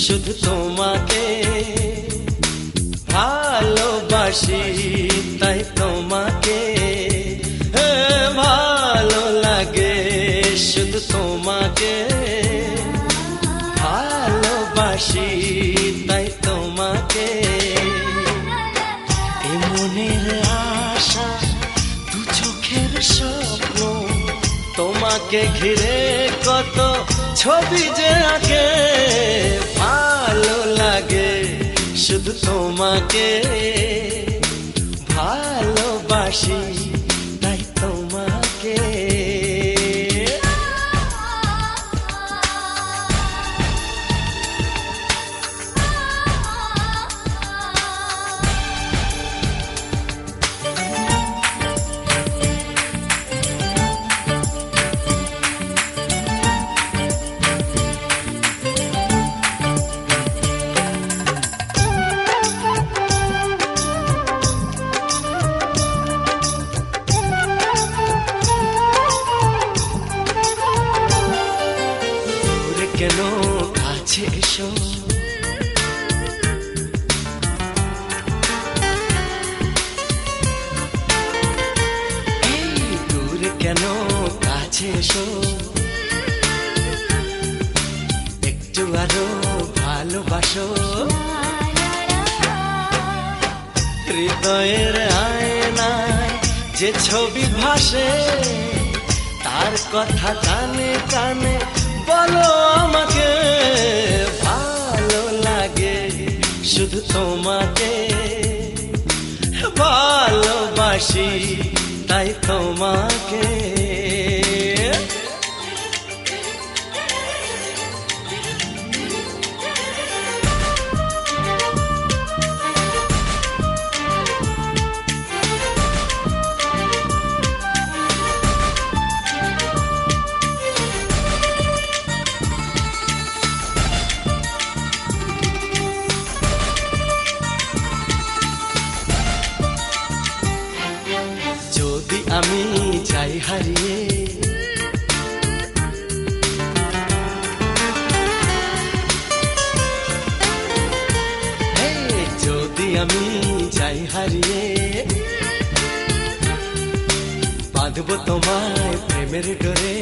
শুধু তোমাকে ভালোবাসি, তাই তোমাকে ভালো লাগে। শুধু তোমাকে ভালোবাসি, তাই তোমাকে। এ মনের আশা, দু চোখের স্বপ্ন, তোমাকে ঘিরে কত ছবি যে আঁকে। ভালো লাগে শুধু তোমাকে ভালোবাসি, তাই তোমাকে। কেন কাছে এসো, এই দূরে কেন কাছে এসো, একটু আরো ভালোবাসো। হৃদয়ের আয়নায় যে ছবি ভাসে, তার কথা কানে কানে বলো আমাকে। ভালো লাগে শুধু তোমাকে ভালোবাসি, তাই তোমাকে। আমি যাই হারিয়ে, যদি আমি যাই হারিয়ে, বাঁধবো তোমায় প্রেমের ডোরে।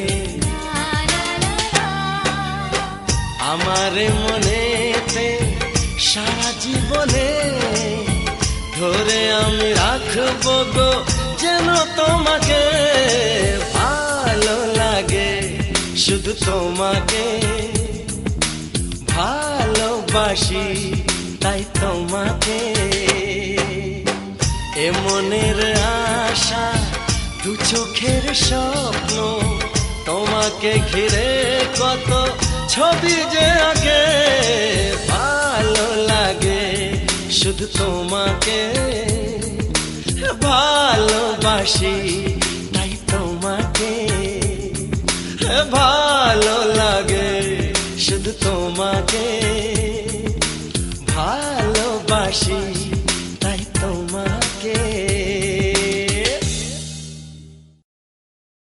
আমার মনেতে সারা জীবনে ধরে আমি রাখবো গো যেন তোমাকে। ভালো লাগে শুধু তোমাকে ভালোবাসি, তাই তোমাকে। এ মনের আশা, দু চোখের স্বপ্ন, তোমাকে ঘিরে কত ছবি যে আঁকে। ভালো লাগে শুধু তোমাকে ভালোবাসি, তাই তোমাকে। ভালো লাগে শুধু তোমাকে ভালোবাসি।